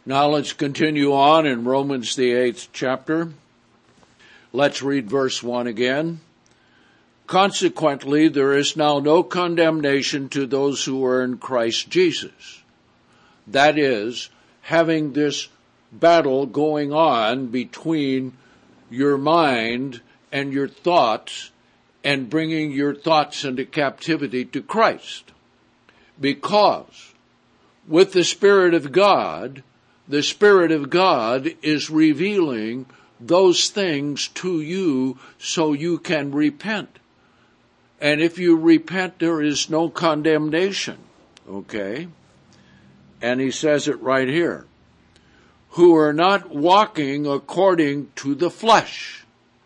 Now let's continue on in Romans the 8th chapter. Let's read verse 1 again. Consequently, there is now no condemnation to those who are in Christ Jesus. That is, having this battle going on between your mind and your thoughts and bringing your thoughts into captivity to Christ. Because with the Spirit of God is revealing those things to you so you can repent. And if you repent, there is no condemnation. Okay? And he says it right here. Who are not walking according to the flesh,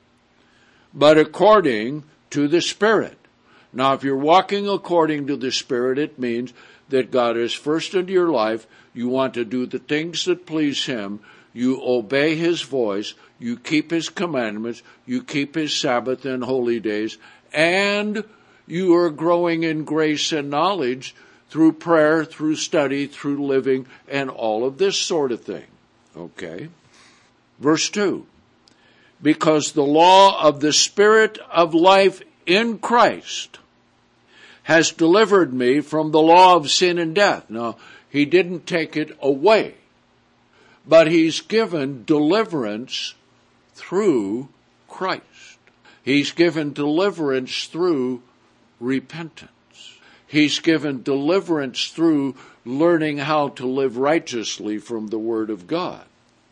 but according to the Spirit. Now, if you're walking according to the Spirit, it means that God is first in your life. You want to do the things that please Him. You obey His voice. You keep His commandments. You keep His Sabbath and holy days. And you are growing in grace and knowledge through prayer, through study, through living, and all of this sort of thing. Okay? Verse 2. Because the law of the Spirit of life in Christ has delivered me from the law of sin and death. Now, He didn't take it away, but He's given deliverance through Christ. He's given deliverance through repentance. He's given deliverance through learning how to live righteously from the Word of God.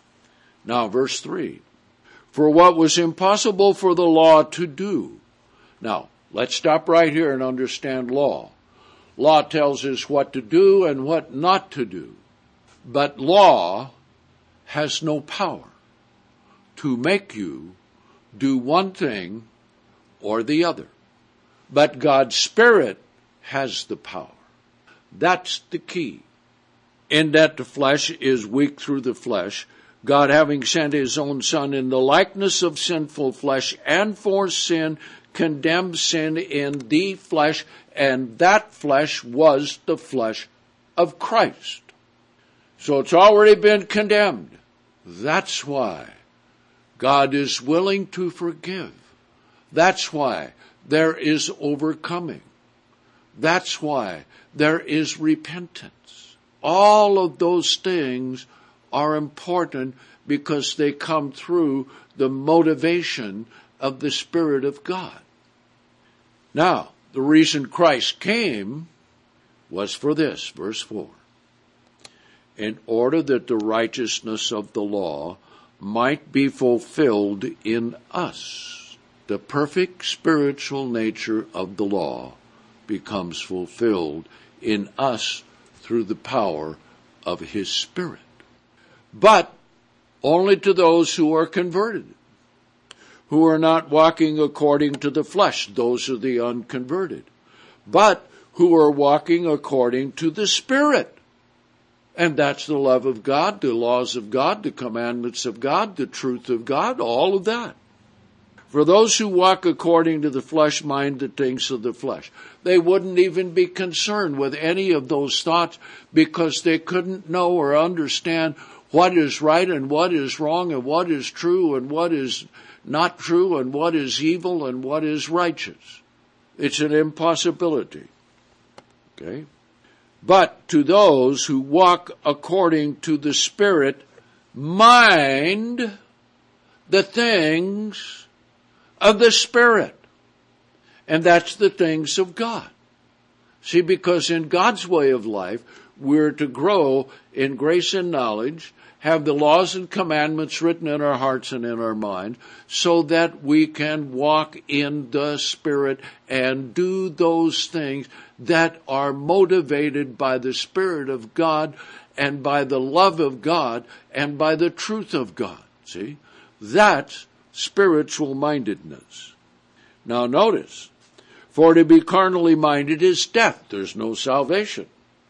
Now, verse 3. For what was impossible for the law to do. Now, let's stop right here and understand law. Law tells us what to do and what not to do. But law has no power to make you do one thing or the other. But God's Spirit has the power. That's the key. In that the flesh is weak through the flesh, God having sent His own Son in the likeness of sinful flesh and for sin, condemned sin in the flesh, and that flesh was the flesh of Christ. So it's already been condemned. That's why God is willing to forgive. That's why there is overcoming. That's why there is repentance. All of those things are important because they come through the motivation of the Spirit of God. Now, the reason Christ came was for this, verse 4. In order that the righteousness of the law might be fulfilled in us. The perfect spiritual nature of the law becomes fulfilled in us through the power of His Spirit. But only to those who are converted, who are not walking according to the flesh. Those are the unconverted. But who are walking according to the Spirit. And that's the love of God, the laws of God, the commandments of God, the truth of God, all of that. For those who walk according to the flesh mind the things of the flesh. They wouldn't even be concerned with any of those thoughts because they couldn't know or understand what is right and what is wrong and what is true and what is not true and what is evil and what is righteous. It's an impossibility. Okay? But to those who walk according to the Spirit, mind the things of the Spirit. And that's the things of God. See, because in God's way of life, we're to grow in grace and knowledge, have the laws and commandments written in our hearts and in our mind, so that we can walk in the Spirit and do those things that are motivated by the Spirit of God and by the love of God and by the truth of God. See? That's spiritual mindedness. Now notice, for to be carnally minded is death. There's no salvation.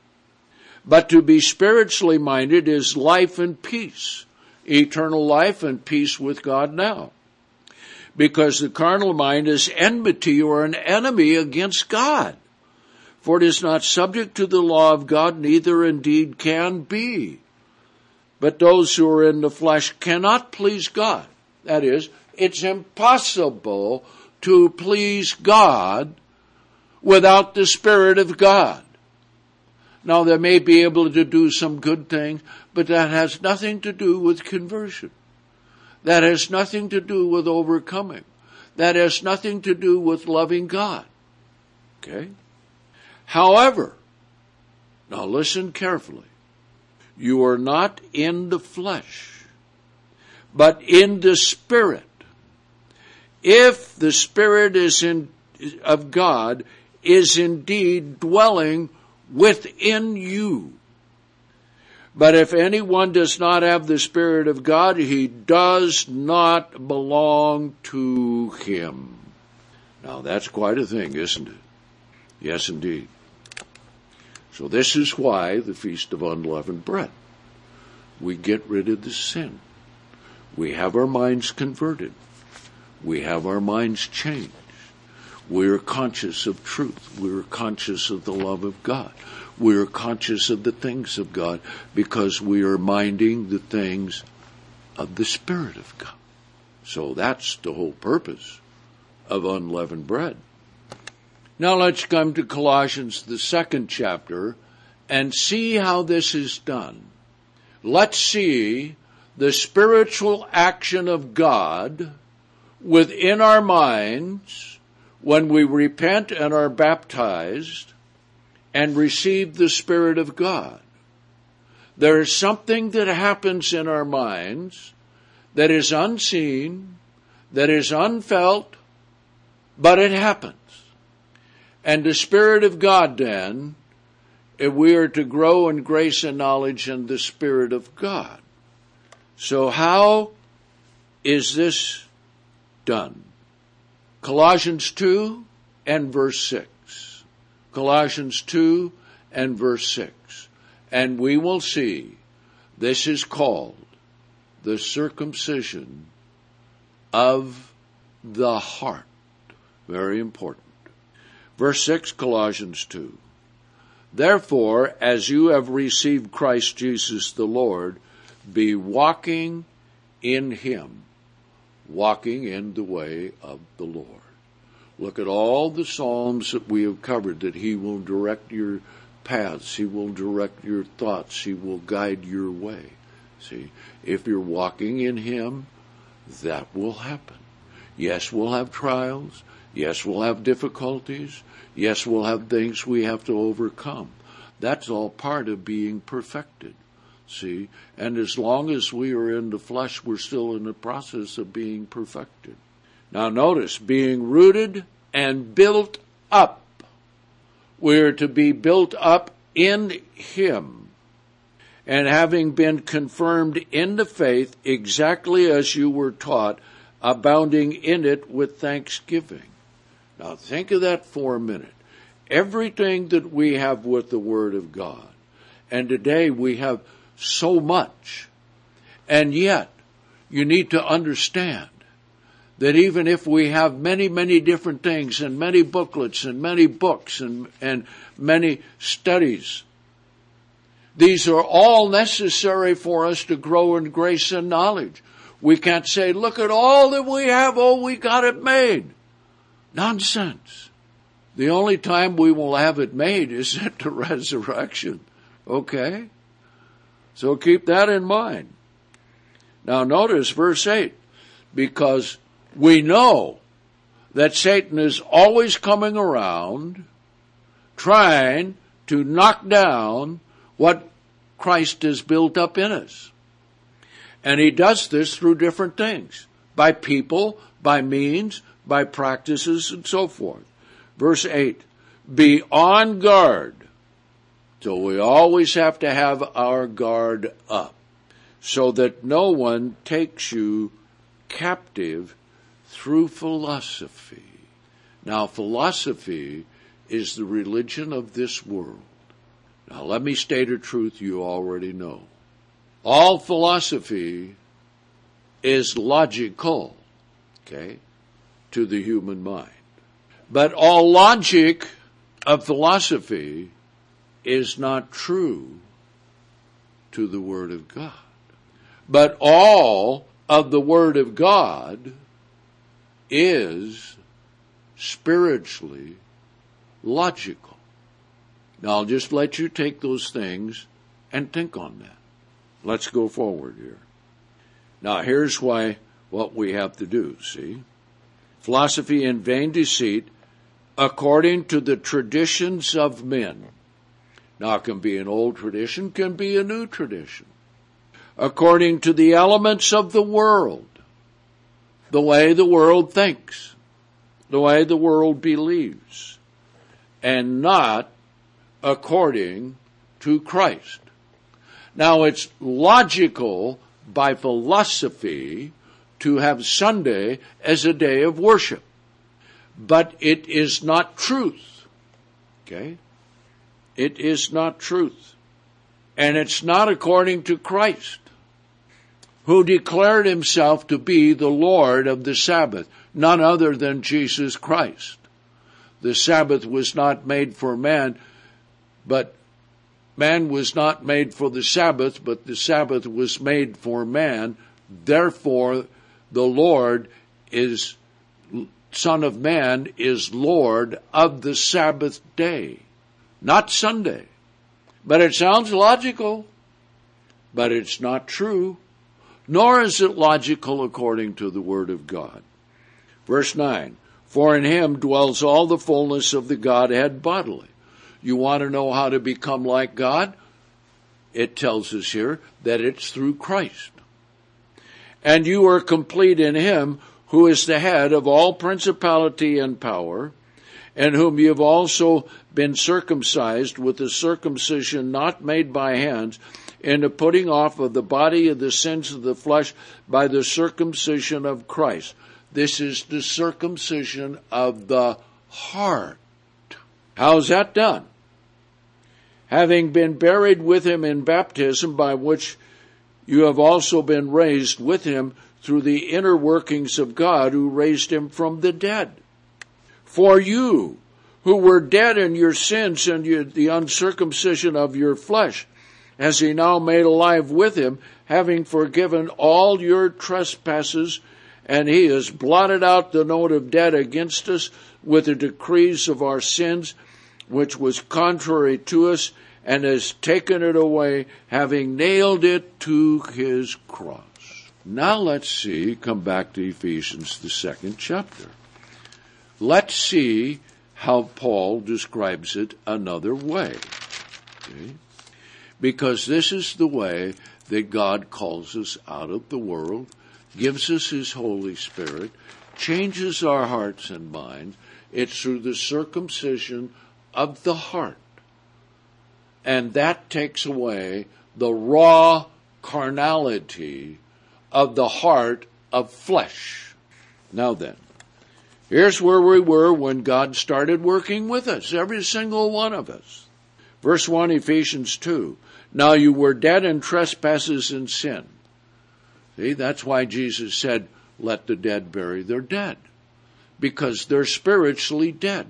But to be spiritually minded is life and peace, eternal life and peace with God now. Because the carnal mind is enmity or an enemy against God. For it is not subject to the law of God, neither indeed can be. But those who are in the flesh cannot please God. That is, it's impossible to please God without the Spirit of God. Now, they may be able to do some good things, but that has nothing to do with conversion. That has nothing to do with overcoming. That has nothing to do with loving God. Okay? However, now listen carefully. You are not in the flesh, but in the Spirit. If the Spirit of God is indeed dwelling within you. But if anyone does not have the Spirit of God, he does not belong to him. Now that's quite a thing, isn't it? Yes, indeed. So this is why the Feast of Unleavened Bread. We get rid of the sin. We have our minds converted. We have our minds changed. We are conscious of truth. We are conscious of the love of God. We are conscious of the things of God because we are minding the things of the Spirit of God. So that's the whole purpose of unleavened bread. Now let's come to Colossians, the 2nd chapter, and see how this is done. Let's see the spiritual action of God within our minds when we repent and are baptized and receive the Spirit of God. There is something that happens in our minds that is unseen, that is unfelt, but it happens. And the Spirit of God then, if we are to grow in grace and knowledge in the Spirit of God. So how is this done? Colossians 2 and verse 6. Colossians 2 and verse 6. And we will see this is called the circumcision of the heart. Very important. Verse 6, Colossians 2. Therefore, as you have received Christ Jesus the Lord, be walking in him, walking in the way of the Lord. Look at all the Psalms that we have covered, that he will direct your paths, he will direct your thoughts, he will guide your way. See, if you're walking in him, that will happen. Yes, we'll have trials. Yes, we'll have difficulties. Yes, we'll have things we have to overcome. That's all part of being perfected. See, and as long as we are in the flesh, we're still in the process of being perfected. Now notice, being rooted and built up. We're to be built up in him, and having been confirmed in the faith exactly as you were taught, abounding in it with thanksgiving. Now think of that for a minute. Everything that we have with the Word of God, and today we have so much, and yet you need to understand that even if we have many, many different things and many booklets and many books and many studies, these are all necessary for us to grow in grace and knowledge. We can't say, look at all that we have, oh, we got it made. Nonsense. The only time we will have it made is at the resurrection. Okay? So keep that in mind. Now notice verse 8. Because we know that Satan is always coming around trying to knock down what Christ has built up in us. And he does this through different things. By people, by means, by practices, and so forth. Verse 8, be on guard. So we always have to have our guard up, so that no one takes you captive through philosophy. Now, philosophy is the religion of this world. Now, let me state a truth you already know. All philosophy is logical, okay, to the human mind. But all logic of philosophy is not true to the Word of God. But all of the Word of God is spiritually logical. Now, I'll just let you take those things and think on that. Let's go forward here. Now, here's what we have to do, see? Philosophy and vain deceit, according to the traditions of men. Now, it can be an old tradition, can be a new tradition. According to the elements of the world, the way the world thinks, the way the world believes, and not according to Christ. Now, it's logical by philosophy to have Sunday as a day of worship, but it is not truth. Okay? It is not truth. And it's not according to Christ, who declared himself to be the Lord of the Sabbath, none other than Jesus Christ. The Sabbath was not made for man, but man was not made for the Sabbath, but the Sabbath was made for man. Therefore, the Lord is, Son of Man is Lord of the Sabbath day, not Sunday. But it sounds logical, but it's not true, nor is it logical according to the Word of God. Verse 9, for in him dwells all the fullness of the Godhead bodily. You want to know how to become like God? It tells us here that it's through Christ. And you are complete in him who is the head of all principality and power, and whom you have also been circumcised with a circumcision not made by hands, in the putting off of the body of the sins of the flesh by the circumcision of Christ. This is the circumcision of the heart. How's that done? Having been buried with him in baptism, by which you have also been raised with him through the inner workings of God, who raised him from the dead. For you, who were dead in your sins and the uncircumcision of your flesh, has he now made alive with him, having forgiven all your trespasses, and he has blotted out the note of debt against us with the decrees of our sins, which was contrary to us, and has taken it away, having nailed it to his cross. Now let's see, come back to Ephesians, the 2nd chapter. Let's see how Paul describes it another way. Okay? Because this is the way that God calls us out of the world, gives us his Holy Spirit, changes our hearts and minds. It's through the circumcision of the heart. And that takes away the raw carnality of the heart of flesh. Now then, here's where we were when God started working with us, every single one of us. Verse 1, Ephesians 2. Now you were dead in trespasses and sin. See, that's why Jesus said, let the dead bury their dead. Because they're spiritually dead.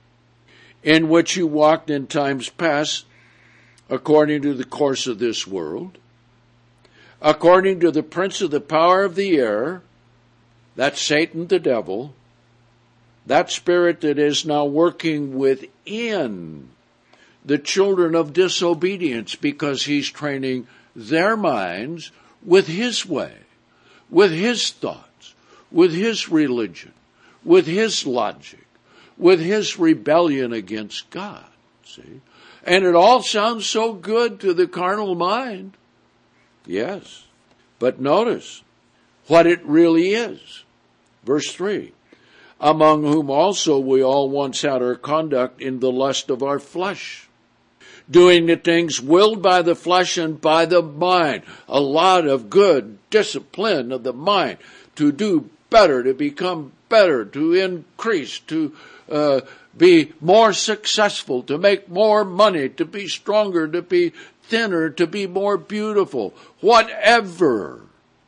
In which you walked in times past, according to the course of this world, according to the prince of the power of the air, that's Satan the devil, that spirit that is now working within the children of disobedience, because he's training their minds with his way, with his thoughts, with his religion, with his logic, with his rebellion against God. See? And it all sounds so good to the carnal mind. Yes. But notice what it really is. Verse 3. Among whom also we all once had our conduct in the lust of our flesh, doing the things willed by the flesh and by the mind. A lot of good discipline of the mind to do better, to become better, to increase, to be more successful, to make more money, to be stronger, to be thinner, to be more beautiful. Whatever.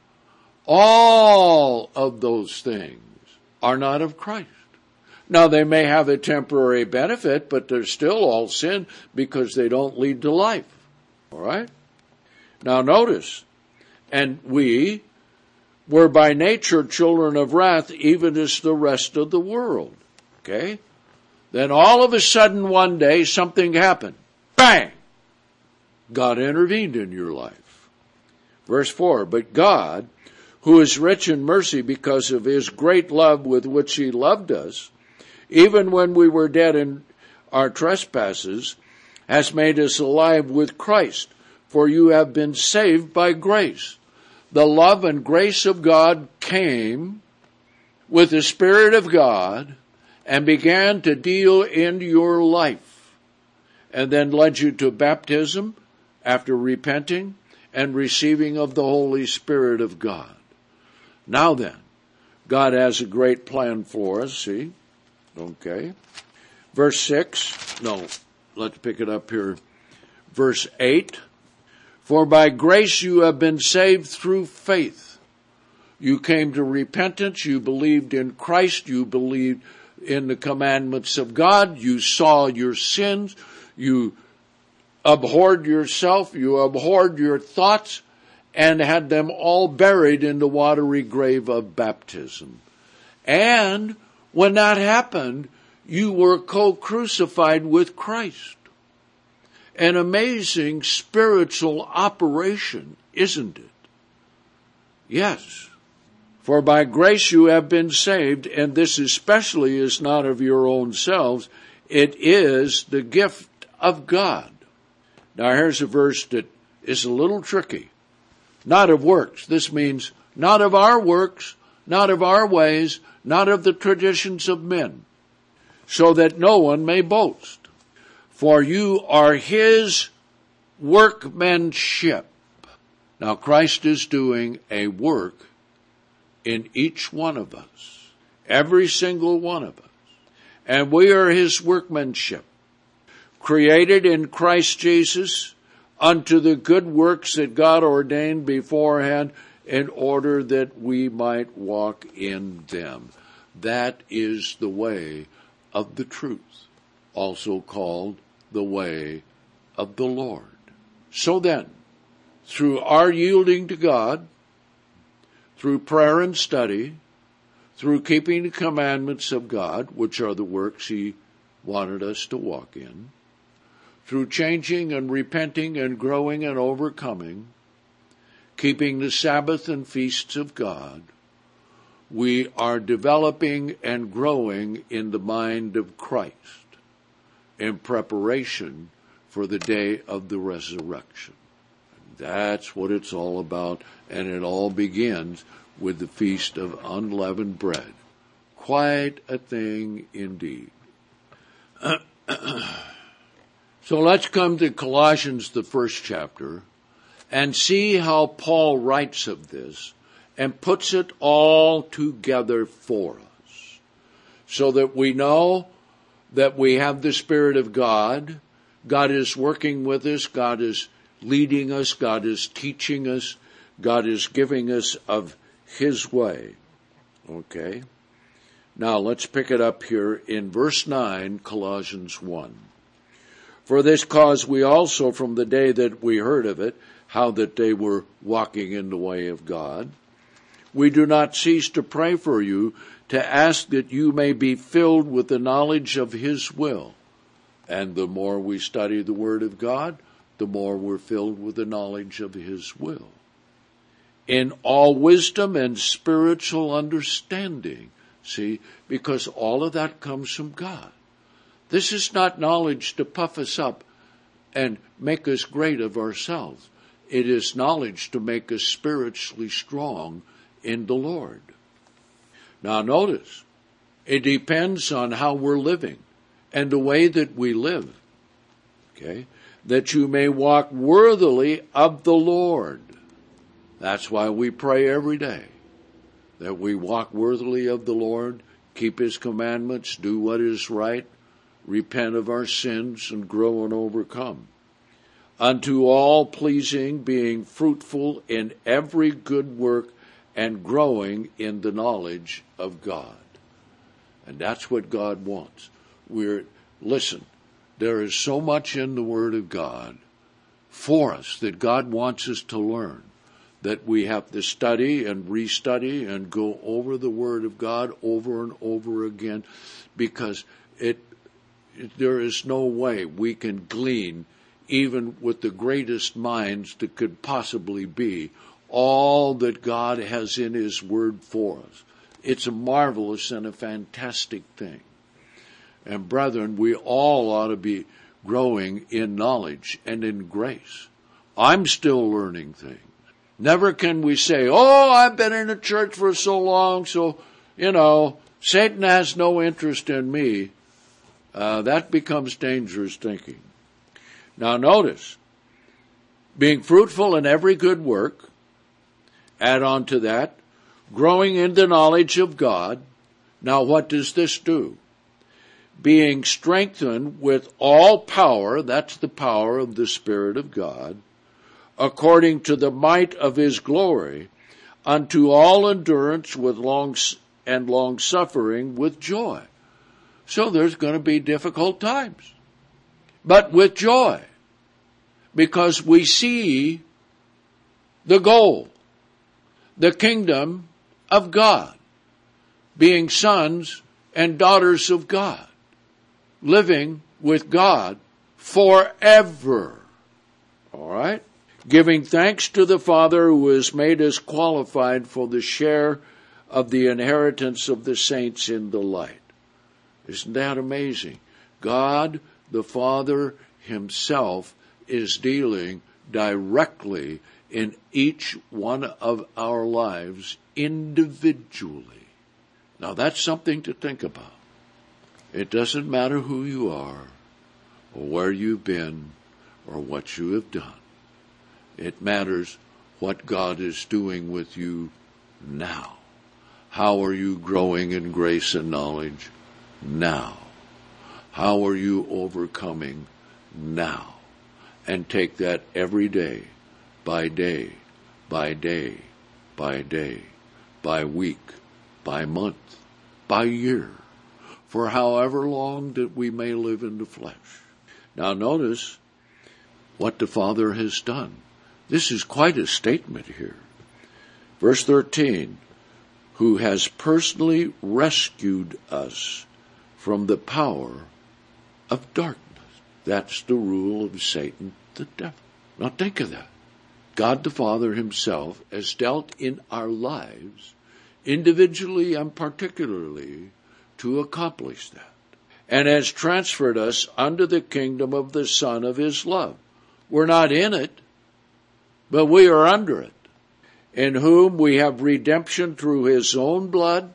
All of those things are not of Christ. Now, they may have a temporary benefit, but they're still all sin because they don't lead to life. All right? Now, notice, And we were by nature children of wrath, even as the rest of the world. Okay? Then all of a sudden one day something happened. Bang! God intervened in your life. Verse 4, but God, who is rich in mercy because of his great love with which he loved us, even when we were dead in our trespasses, has made us alive with Christ. For you have been saved by grace. The love and grace of God came with the Spirit of God and began to deal in your life, and then led you to baptism after repenting and receiving of the Holy Spirit of God. Now then, God has a great plan for us, see? Okay. Verse 6, no, let's pick it up here. Verse 8, for by grace you have been saved through faith. You came to repentance, you believed in Christ, you believed in the commandments of God, you saw your sins, you abhorred yourself, you abhorred your thoughts, and had them all buried in the watery grave of baptism. And when that happened, you were co-crucified with Christ. An amazing spiritual operation, isn't it? Yes. For by grace you have been saved, and this especially is not of your own selves. It is the gift of God. Now here's a verse that is a little tricky. Not of works. This means not of our works, not of our ways, not of the traditions of men, so that no one may boast. For you are his workmanship. Now Christ is doing a work in each one of us, every single one of us. And we are his workmanship, created in Christ Jesus unto the good works that God ordained beforehand in order that we might walk in them. That is the way of the truth, also called the way of the Lord. So then, through our yielding to God, through prayer and study, through keeping the commandments of God, which are the works he wanted us to walk in, through changing and repenting and growing and overcoming, keeping the Sabbath and feasts of God, we are developing and growing in the mind of Christ in preparation for the day of the resurrection. That's what it's all about, and it all begins with the Feast of Unleavened Bread. Quite a thing indeed. So let's come to Colossians, the first chapter, and see how Paul writes of this and puts it all together for us, so that we know that we have the Spirit of God. God is working with us. God is leading us. God is teaching us. God is giving us of his way. Okay. Now let's pick it up here in verse 9, Colossians 1. For this cause we also, from the day that we heard of it, how that they were walking in the way of God, we do not cease to pray for you, to ask that you may be filled with the knowledge of his will. And the more we study the Word of God, the more we're filled with the knowledge of his will. In all wisdom and spiritual understanding. See, because all of that comes from God. This is not knowledge to puff us up and make us great of ourselves. It is knowledge to make us spiritually strong in the Lord. Now notice, it depends on how we're living and the way that we live. Okay? That you may walk worthily of the Lord. That's why we pray every day. That we walk worthily of the Lord, keep his commandments, do what is right, repent of our sins, and grow and overcome. Unto all pleasing, being fruitful in every good work, and growing in the knowledge of God. And that's what God wants. Listen, there is so much in the Word of God for us that God wants us to learn. that we have to study and restudy and go over the Word of God over and over again, because there is no way we can glean, even with the greatest minds that could possibly be, all that God has in His Word for us. It's a marvelous and a fantastic thing. And brethren, we all ought to be growing in knowledge and in grace. I'm still learning things. Never can we say, oh, I've been in the church for so long, so, Satan has no interest in me. That becomes dangerous thinking. Now notice, being fruitful in every good work, add on to that, growing in the knowledge of God. Now what does this do? Being strengthened with all power, that's the power of the Spirit of God, according to the might of His glory, unto all endurance with long suffering with joy. So there's going to be difficult times, but with joy, because we see the goal, the kingdom of God, being sons and daughters of God, living with God forever. All right? Giving thanks to the Father who has made us qualified for the share of the inheritance of the saints in the light. Isn't that amazing? God, the Father Himself, is dealing directly in each one of our lives individually. Now that's something to think about. It doesn't matter who you are, or where you've been, or what you have done. It matters what God is doing with you now. How are you growing in grace and knowledge now? How are you overcoming now? And take that every day, by day, by day, by day, by week, by month, by year, for however long that we may live in the flesh. Now notice what the Father has done. This is quite a statement here. Verse 13, who has personally rescued us from the power of darkness. That's the rule of Satan, the devil. Now think of that. God the Father Himself has dealt in our lives, individually and particularly, to accomplish that, and has transferred us under the kingdom of the Son of His love. We're not in it, but we are under it, in whom we have redemption through His own blood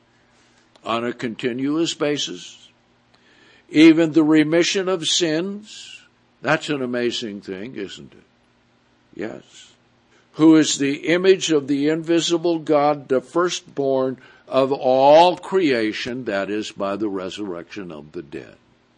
on a continuous basis, even the remission of sins. That's an amazing thing, isn't it? Yes. Who is the image of the invisible God, the firstborn of all creation, that is, by the resurrection of the dead.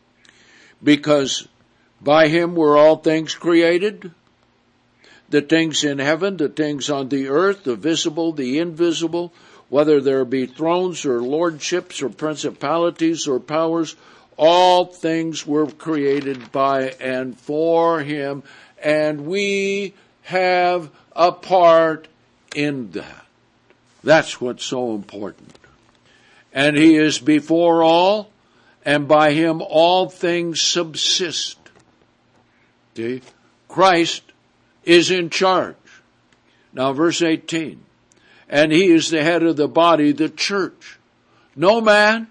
Because by Him were all things created, the things in heaven, the things on the earth, the visible, the invisible, whether there be thrones or lordships or principalities or powers, all things were created by and for Him, and we have a part in that. That's what's so important. And He is before all, and by Him all things subsist. See? Christ is in charge. Now verse 18. And He is the head of the body, the church. No man,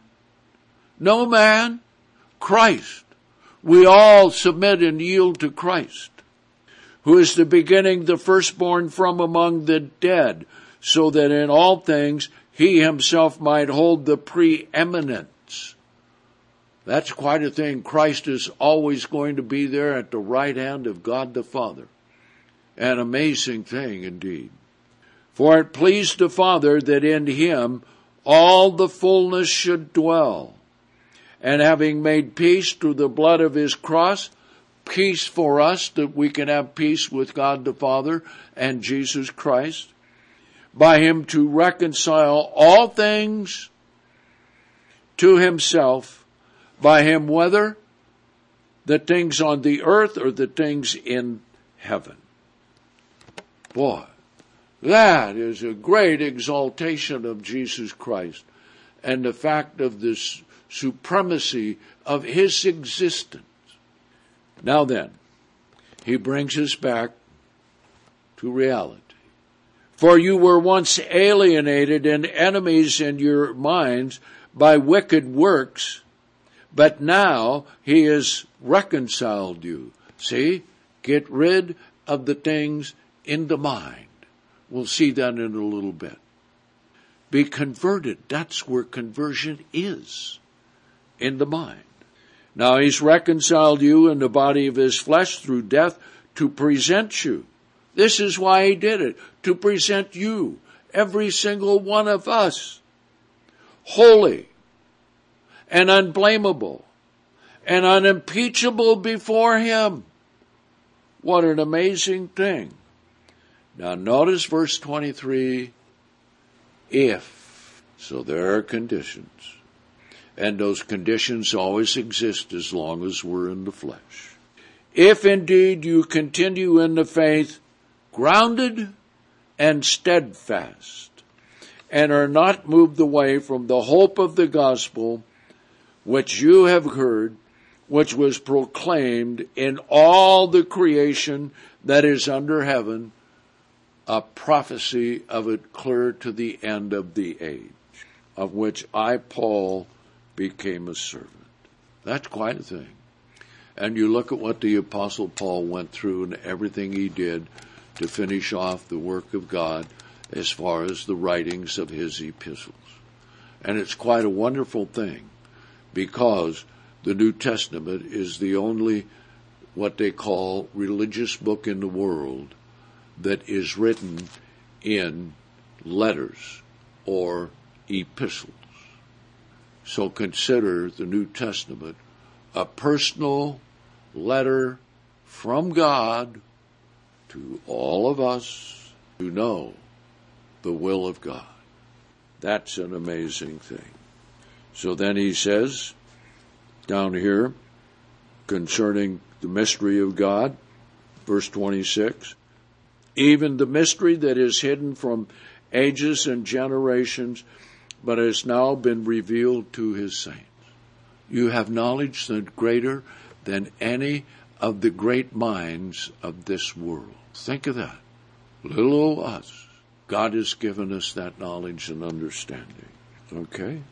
Christ. We all submit and yield to Christ, who is the beginning, the firstborn from among the dead, so that in all things He Himself might hold the preeminence. That's quite a thing. Christ is always going to be there at the right hand of God the Father. An amazing thing indeed. For it pleased the Father that in Him all the fullness should dwell. And having made peace through the blood of His cross, peace for us, that we can have peace with God the Father and Jesus Christ, by Him to reconcile all things to Himself, by Him whether the things on the earth or the things in heaven. Boy, That is a great exaltation of Jesus Christ and the fact of this supremacy of his existence. Now then, he brings us back to reality. For you were once alienated and enemies in your minds by wicked works, but now he has reconciled you. See? Get rid of the things in the mind. We'll see that in a little bit. Be converted. That's where conversion is, in the mind. Now he's reconciled you in the body of his flesh through death to present you. This is why he did it, to present you, every single one of us, holy and unblameable and unimpeachable before him. What an amazing thing. Now notice verse 23, if. So there are conditions. And those conditions always exist as long as we're in the flesh. If indeed you continue in the faith, grounded and steadfast, and are not moved away from the hope of the gospel, which you have heard, which was proclaimed in all the creation that is under heaven, a prophecy of it clear to the end of the age, of which I, Paul, became a servant. That's quite a thing. And you look at what the Apostle Paul went through and everything he did to finish off the work of God as far as the writings of his epistles. And it's quite a wonderful thing, because the New Testament is the only what they call religious book in the world that is written in letters or epistles. So consider the New Testament a personal letter from God to all of us who know the will of God. That's an amazing thing. So then he says, down here, concerning the mystery of God, verse 26, even the mystery that is hidden from ages and generations, but has now been revealed to his saints. You have knowledge that greater than any of the great minds of this world. Think of that. Little old us. God has given us that knowledge and understanding. Okay?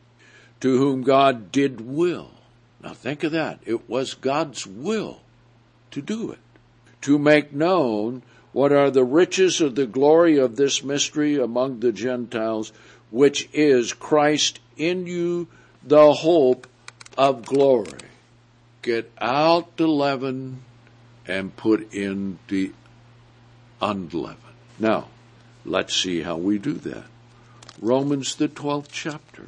To whom God did will. Now think of that. It was God's will to do it. To make known what are the riches of the glory of this mystery among the Gentiles, which is Christ in you, the hope of glory. Get out the leaven and put in the unleavened. Now, let's see how we do that. Romans, the 12th chapter.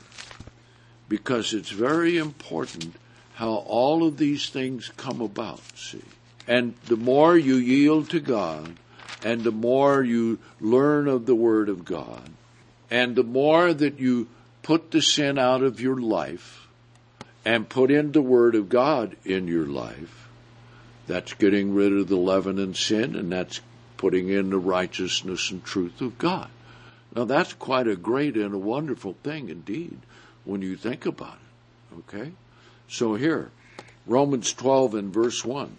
Because it's very important how all of these things come about, see. And the more you yield to God, and the more you learn of the Word of God, and the more that you put the sin out of your life and put in the Word of God in your life, that's getting rid of the leaven and sin, and that's putting in the righteousness and truth of God. Now that's quite a great and a wonderful thing indeed when you think about it. Okay? So here, Romans 12 and verse 1.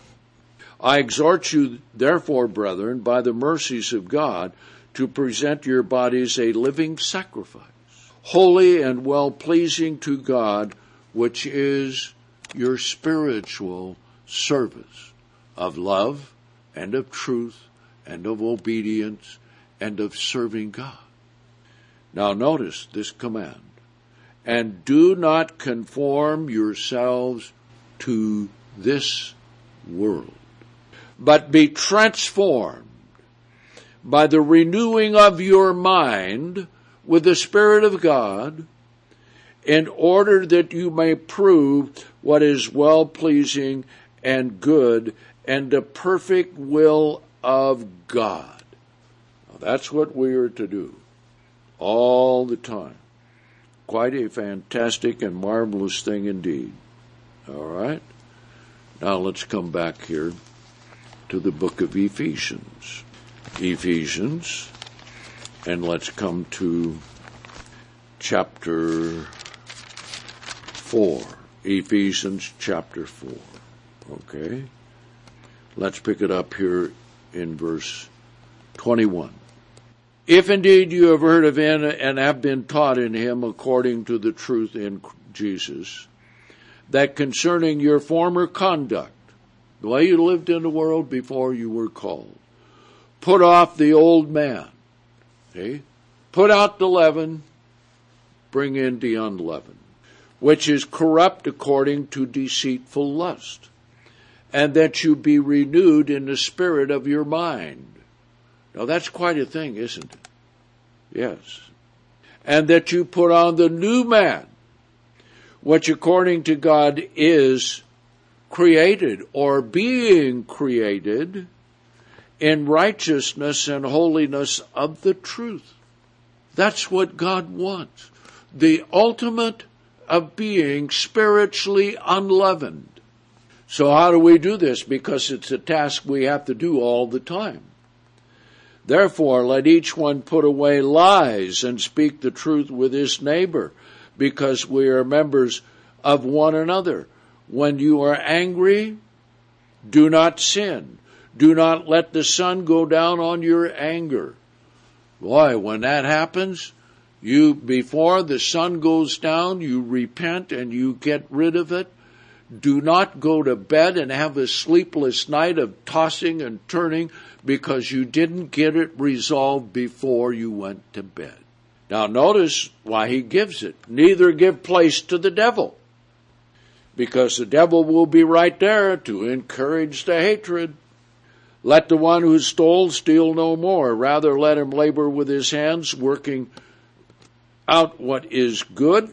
I exhort you, therefore, brethren, by the mercies of God, to present your bodies a living sacrifice, holy and well-pleasing to God, which is your spiritual service of love and of truth and of obedience and of serving God. Now notice this command. And do not conform yourselves to this world, but be transformed by the renewing of your mind with the Spirit of God, in order that you may prove what is well-pleasing and good and the perfect will of God. Now, that's what we are to do all the time. Quite a fantastic and marvelous thing indeed. All right? Now let's come back here to the book of Ephesians. Ephesians, And let's come to chapter 4, Ephesians chapter 4. Okay? Let's pick it up here in verse 21. If indeed you have heard of him and have been taught in him according to the truth in Jesus, that concerning your former conduct, the way you lived in the world before you were called, put off the old man. Okay? Put out the leaven, bring in the unleavened, which is corrupt according to deceitful lust, and that you be renewed in the spirit of your mind. Now that's quite a thing, isn't it? Yes. And that you put on the new man, which according to God is created or being created in righteousness and holiness of the truth. That's what God wants. The ultimate of being spiritually unleavened. So how do we do this? Because it's a task we have to do all the time. Therefore, let each one put away lies and speak the truth with his neighbor, because we are members of one another. When you are angry, do not sin. Do not let the sun go down on your anger. Boy, when that happens, before the sun goes down, you repent and you get rid of it. Do not go to bed and have a sleepless night of tossing and turning because you didn't get it resolved before you went to bed. Now notice why he gives it. Neither give place to the devil, because the devil will be right there to encourage the hatred. Let the one who stole steal no more. Rather let him labor with his hands, working out what is good,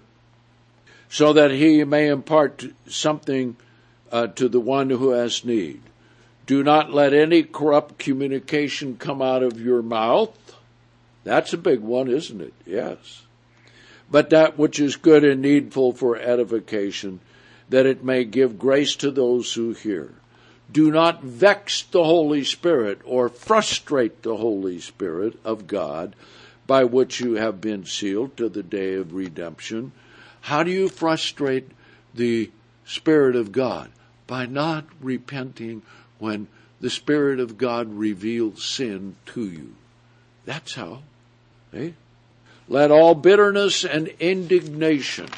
so that he may impart something to the one who has need. Do not let any corrupt communication come out of your mouth. That's a big one, isn't it? Yes. But that which is good and needful for edification, that it may give grace to those who hear. Do not vex the Holy Spirit or frustrate the Holy Spirit of God, by which you have been sealed to the day of redemption. How do you frustrate the Spirit of God? By not repenting when the Spirit of God reveals sin to you. That's how. Eh? Let all bitterness and indignation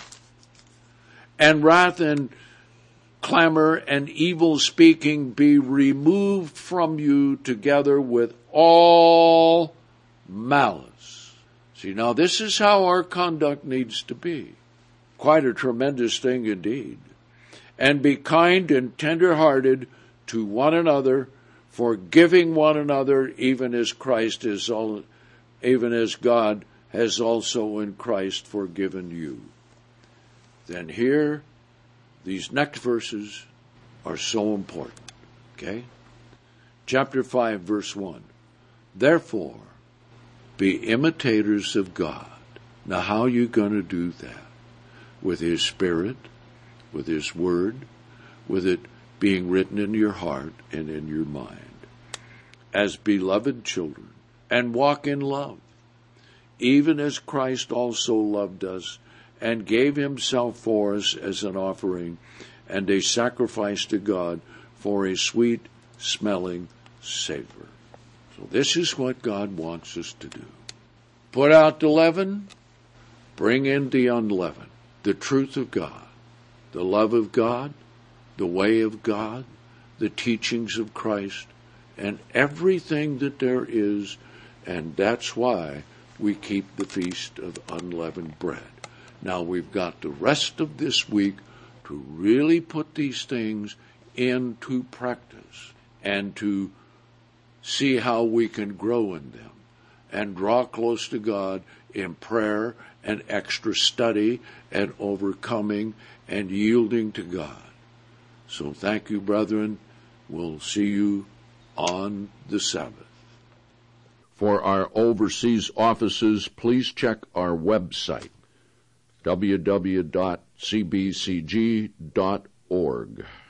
and wrath and clamor and evil speaking be removed from you, together with all malice. See, now this is how our conduct needs to be. Quite a tremendous thing indeed. And be kind and tender-hearted to one another, forgiving one another, even as God has also in Christ forgiven you. Then here, these next verses are so important. Okay? Chapter 5, verse 1. Therefore, be imitators of God. Now, how are you going to do that? With His Spirit, with His Word, with it being written in your heart and in your mind. As beloved children, and walk in love, even as Christ also loved us, and gave Himself for us as an offering and a sacrifice to God for a sweet-smelling savor. So this is what God wants us to do. Put out the leaven, bring in the unleavened, the truth of God, the love of God, the way of God, the teachings of Christ, and everything that there is, and that's why we keep the Feast of Unleavened Bread. Now we've got the rest of this week to really put these things into practice and to see how we can grow in them and draw close to God in prayer and extra study and overcoming and yielding to God. So thank you, brethren. We'll see you on the Sabbath. For our overseas offices, please check our website, www.cbcg.org.